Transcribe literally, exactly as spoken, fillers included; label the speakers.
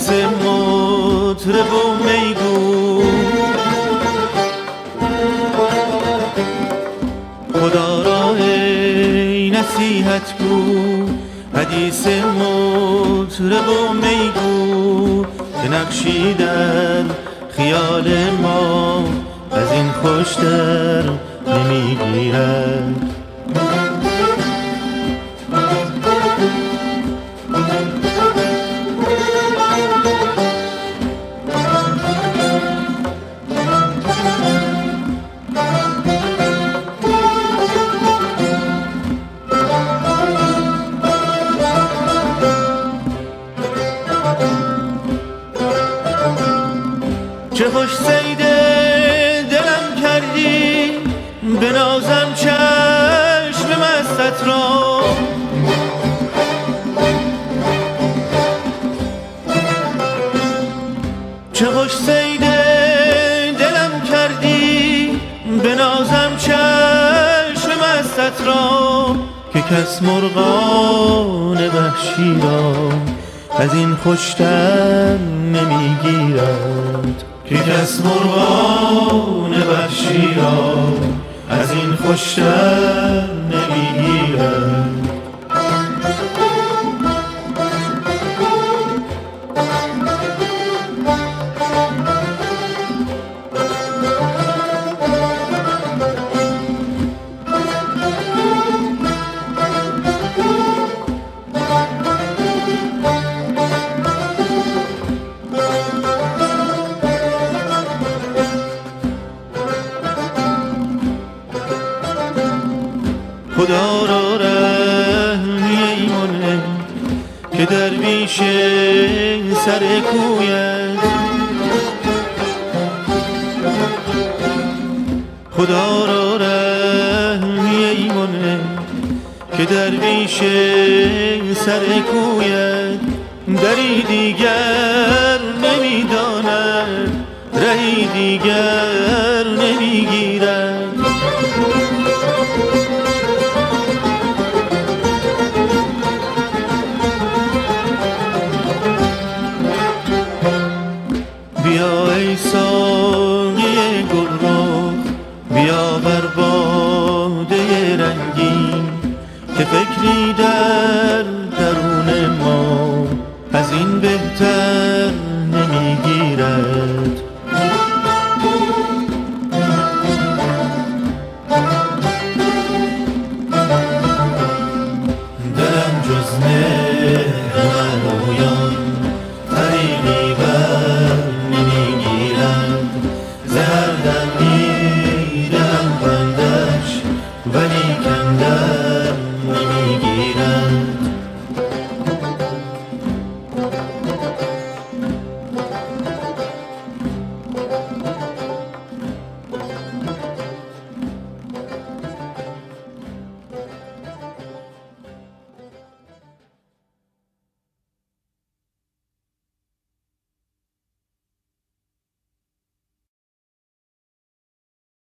Speaker 1: حدیث مطرب و میگو، خدا را ای نصیحت گو. حدیث مطرب و میگو که نقشی در خیال ما از این خوشتر نمیگیرد. چه خوش صید دلم کردی، بنازم چشم مستت را. چه خوش صید دلم کردی، بنازم چشم مستت را. که کس مرغان وحشی را از این خوشتر نمیگیرد. که کس مرغان وحشی را از این خوشتر نمیگیرد. خدا را رحمی ایمانه که درویش سر کویت. خدا را رحمی ایمانه که درویش سر کویت. دری دیگر نمیداند، رهی دیگر نمیگیرد. بیا ای ساقی گلرخ، بیا بر باده رنگین که فکری در